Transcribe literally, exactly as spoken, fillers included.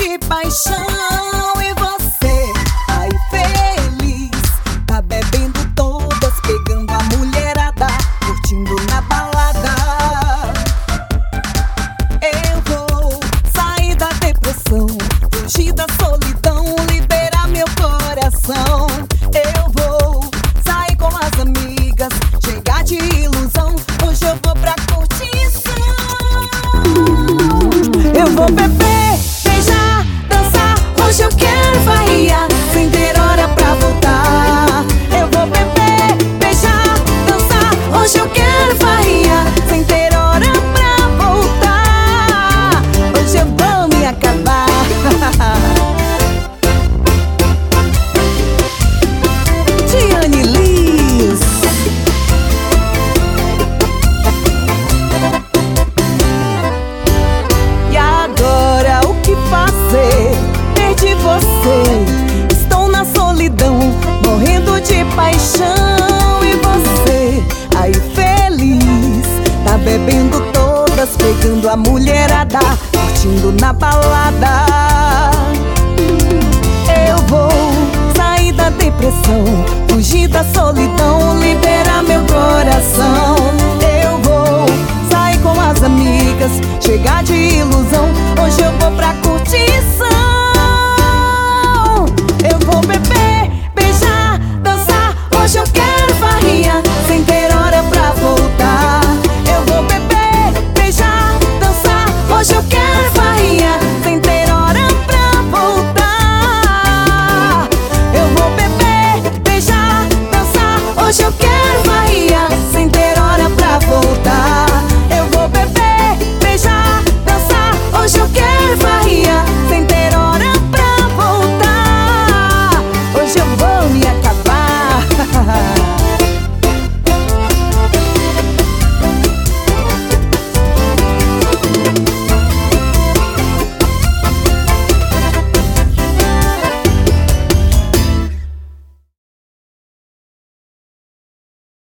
de paixão. E você, aí feliz, tá bebendo todas, pegando a mulherada, curtindo na balada. Eu vou sair da depressão, fugir da solidão, liberar meu coração. Eu vou sair com as amigas, chegar de ilusão. Hoje eu vou pra curtição. Eu vou beber, beijar, dançar. Hoje eu quero farrear, sem ter hora pra voltar. Eu vou beber, beijar, dançar. Hoje eu quero farrear, sem ter hora pra voltar. Hoje eu vou me acabar. Tiane Liz. E agora o que fazer? Perdi você, estou na solidão, morrendo de paixão. E você, aí feliz, tá bebendo todas, pegando a mulherada, curtindo na balada. Eu vou sair da depressão, fugir da solidão, liberar meu coração. Eu vou sair com as amigas, chegar de ilusão. Hoje eu vou pra curtição.